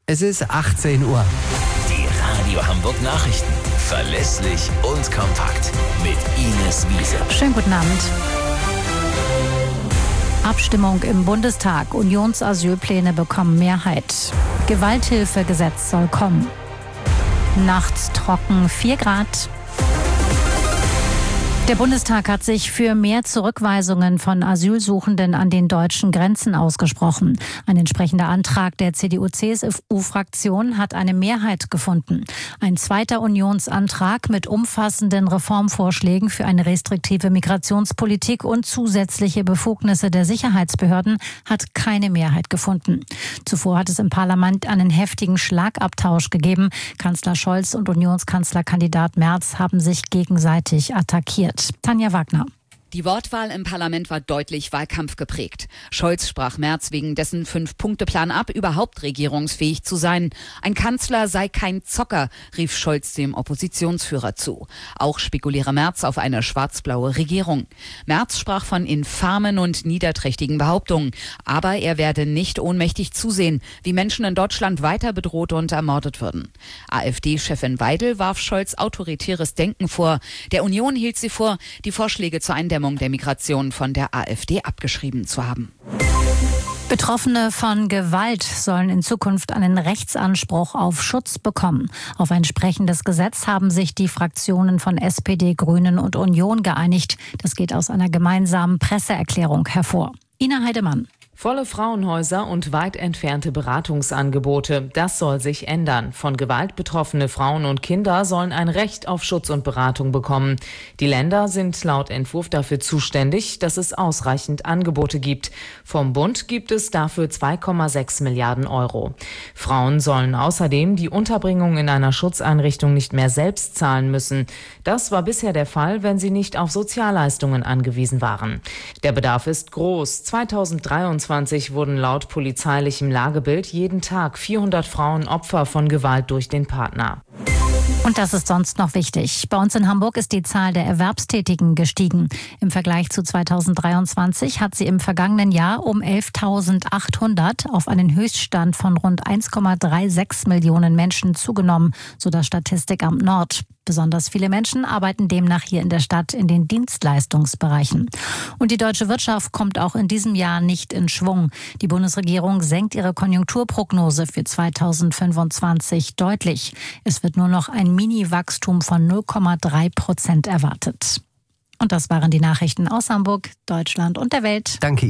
Es ist 18 Uhr. Die Radio Hamburg Nachrichten. Verlässlich und kompakt. Mit Ines Wiese. Schönen guten Abend. Abstimmung im Bundestag. Unionsasylpläne bekommen Mehrheit. Gewalthilfegesetz soll kommen. Nachts trocken, 4 Grad. Der Bundestag hat sich für mehr Zurückweisungen von Asylsuchenden an den deutschen Grenzen ausgesprochen. Ein entsprechender Antrag der CDU-CSU-Fraktion hat eine Mehrheit gefunden. Ein zweiter Unionsantrag mit umfassenden Reformvorschlägen für eine restriktive Migrationspolitik und zusätzliche Befugnisse der Sicherheitsbehörden hat keine Mehrheit gefunden. Zuvor hat es im Parlament einen heftigen Schlagabtausch gegeben. Kanzler Scholz und Unionskanzlerkandidat Merz haben sich gegenseitig attackiert. Tanja Wagner. Die Wortwahl im Parlament war deutlich wahlkampfgeprägt. Scholz sprach Merz wegen dessen 5-Punkte-Plan ab, überhaupt regierungsfähig zu sein. Ein Kanzler sei kein Zocker, rief Scholz dem Oppositionsführer zu. Auch spekuliere Merz auf eine schwarz-blaue Regierung. Merz sprach von infamen und niederträchtigen Behauptungen. Aber er werde nicht ohnmächtig zusehen, wie Menschen in Deutschland weiter bedroht und ermordet würden. AfD-Chefin Weidel warf Scholz autoritäres Denken vor. Der Union hielt sie vor, die Vorschläge zur Eindämmung der Migration von der AfD abgeschrieben zu haben. Betroffene von Gewalt sollen in Zukunft einen Rechtsanspruch auf Schutz bekommen. Auf ein entsprechendes Gesetz haben sich die Fraktionen von SPD, Grünen und Union geeinigt. Das geht aus einer gemeinsamen Presseerklärung hervor. Ina Heidemann. Volle Frauenhäuser und weit entfernte Beratungsangebote, das soll sich ändern. Von Gewalt betroffene Frauen und Kinder sollen ein Recht auf Schutz und Beratung bekommen. Die Länder sind laut Entwurf dafür zuständig, dass es ausreichend Angebote gibt. Vom Bund gibt es dafür 2,6 Milliarden Euro. Frauen sollen außerdem die Unterbringung in einer Schutzeinrichtung nicht mehr selbst zahlen müssen. Das war bisher der Fall, wenn sie nicht auf Sozialleistungen angewiesen waren. Der Bedarf ist groß. 2023 wurden laut polizeilichem Lagebild jeden Tag 400 Frauen Opfer von Gewalt durch den Partner. Und das ist sonst noch wichtig. Bei uns in Hamburg ist die Zahl der Erwerbstätigen gestiegen. Im Vergleich zu 2023 hat sie im vergangenen Jahr um 11.800 auf einen Höchststand von rund 1,36 Millionen Menschen zugenommen, so das Statistikamt Nord. Besonders viele Menschen arbeiten demnach hier in der Stadt in den Dienstleistungsbereichen. Und die deutsche Wirtschaft kommt auch in diesem Jahr nicht in Schwung. Die Bundesregierung senkt ihre Konjunkturprognose für 2025 deutlich. Es wird nur noch ein Mini-Wachstum von 0,3% erwartet. Und das waren die Nachrichten aus Hamburg, Deutschland und der Welt. Danke.